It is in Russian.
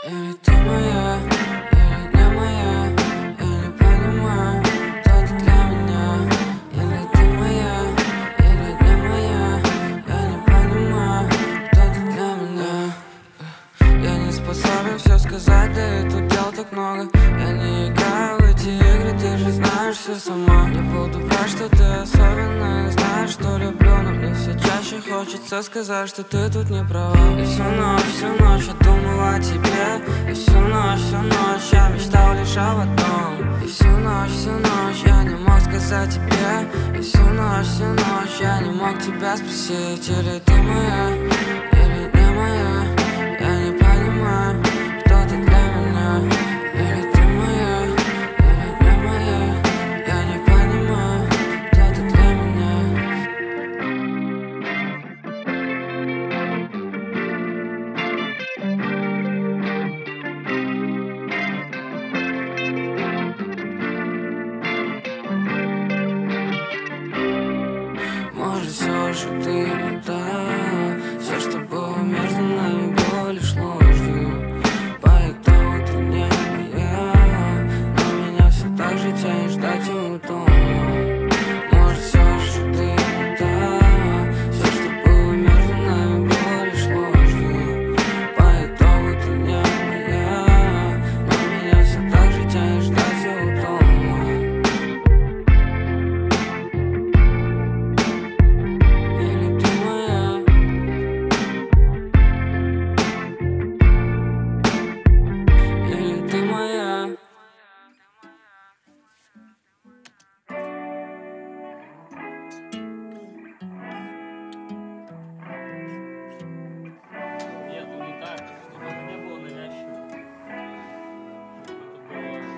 Или ты моя, или не моя. Я не понимаю, кто ты для меня. Или ты моя, или не моя. Я не понимаю, кто ты для меня. Я не способен все сказать, да и тут дел так много. Я не играю в эти игры, ты же знаешь все сама. Не буду врать, что ты особенная, знаешь, что люблю, но мне все чаще хочется сказать, что ты тут не права. И всю ночь я думал о тебе. И всю ночь я мечтал лишь об одном. И всю ночь я не мог сказать тебе. И всю ночь я не мог тебя спросить, или ты моя, или не моя. Я не понимаю, кто ты для меня. Или ты моя, или не моя. Я не понимаю, кто ты для меня. Может, все же ты не та. Все, что было между нами, было лишь ложью. По итогу ты не моя, но меня все так же тянет ждать у дома. Может, все же ты не та. Все, что было между нами, было лишь ложью. По итогу ты не моя, но меня все так же тянет ждать у дома. Или ты моя, или ты моя. Нет, ну не так, чтобы это не было навязчиво. Чтобы это было